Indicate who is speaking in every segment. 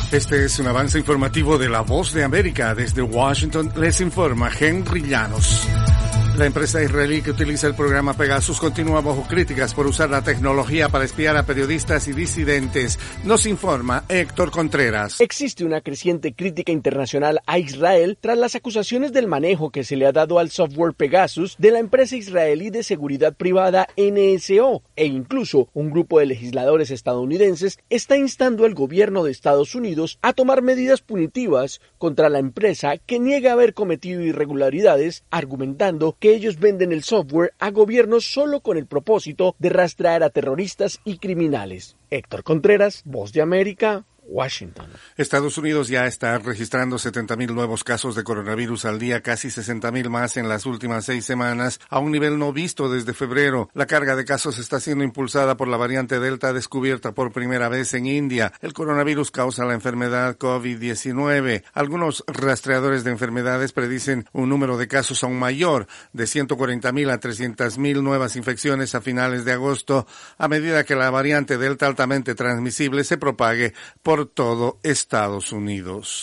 Speaker 1: Este es un avance informativo de La Voz de América. Desde Washington les informa Henry Llanos. La empresa israelí que utiliza el programa Pegasus continúa bajo críticas por usar la tecnología para espiar a periodistas y disidentes. Nos informa Héctor Contreras.
Speaker 2: Existe una creciente crítica internacional a Israel tras las acusaciones del manejo que se le ha dado al software Pegasus de la empresa israelí de seguridad privada NSO, e incluso un grupo de legisladores estadounidenses está instando al gobierno de Estados Unidos a tomar medidas punitivas contra la empresa que niega haber cometido irregularidades, argumentando que ellos venden el software a gobiernos solo con el propósito de rastrear a terroristas y criminales. Héctor Contreras, Voz de América, Washington.
Speaker 1: Estados Unidos ya está registrando 70,000 nuevos casos de coronavirus al día, casi 60,000 más en las últimas 6 semanas, a un nivel no visto desde febrero. La carga de casos está siendo impulsada por la variante Delta descubierta por primera vez en India. El coronavirus causa la enfermedad COVID-19. Algunos rastreadores de enfermedades predicen un número de casos aún mayor, de 140,000 a 300,000 nuevas infecciones a finales de agosto, a medida que la variante Delta altamente transmisible se propague por todo Estados Unidos.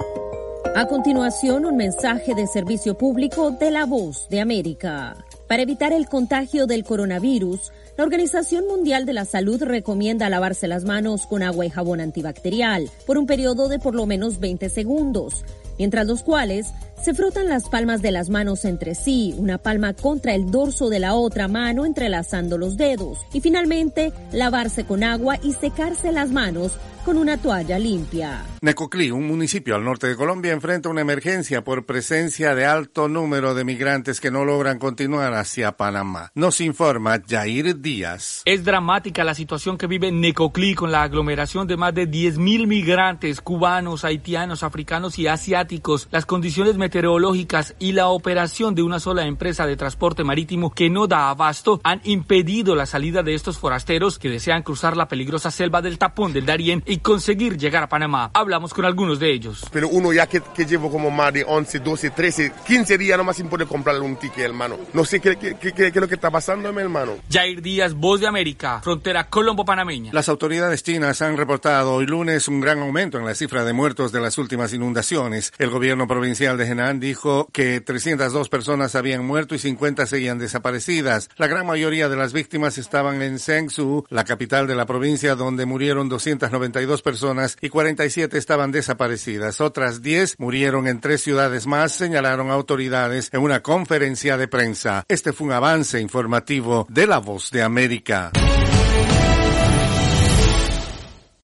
Speaker 3: A continuación, un mensaje de servicio público de La Voz de América. Para evitar el contagio del coronavirus, la Organización Mundial de la Salud recomienda lavarse las manos con agua y jabón antibacterial por un periodo de por lo menos 20 segundos, mientras los cuales se frotan las palmas de las manos entre sí, una palma contra el dorso de la otra mano entrelazando los dedos, y finalmente lavarse con agua y secarse las manos con una toalla limpia.
Speaker 1: Necoclí, un municipio al norte de Colombia, enfrenta una emergencia por presencia de alto número de migrantes que no logran continuar hacia Panamá. Nos informa Jair Díaz.
Speaker 4: Es dramática la situación que vive Necoclí con la aglomeración de más de 10,000 migrantes cubanos, haitianos, africanos y asiáticos. Las condiciones meteorológicas y la operación de una sola empresa de transporte marítimo que no da abasto han impedido la salida de estos forasteros que desean cruzar la peligrosa selva del Tapón del Darién y conseguir llegar a Panamá. Hablamos con algunos de ellos.
Speaker 5: Pero uno ya que llevo como más de 11, 12, 13, 15 días nomás sin poder comprarle un ticket, hermano. No sé qué es lo que está pasando, mi hermano.
Speaker 4: Jair Díaz, Voz de América, frontera colombo-panameña.
Speaker 1: Las autoridades chinas han reportado hoy lunes un gran aumento en la cifra de muertos de las últimas inundaciones. El gobierno provincial de Henan dijo que 302 personas habían muerto y 50 seguían desaparecidas. La gran mayoría de las víctimas estaban en Zhengzhou, la capital de la provincia, donde murieron 292 personas y 47 estaban desaparecidas. Otras 10 murieron en 3 ciudades más, señalaron autoridades en una conferencia de prensa. Este fue un avance informativo de La Voz de América.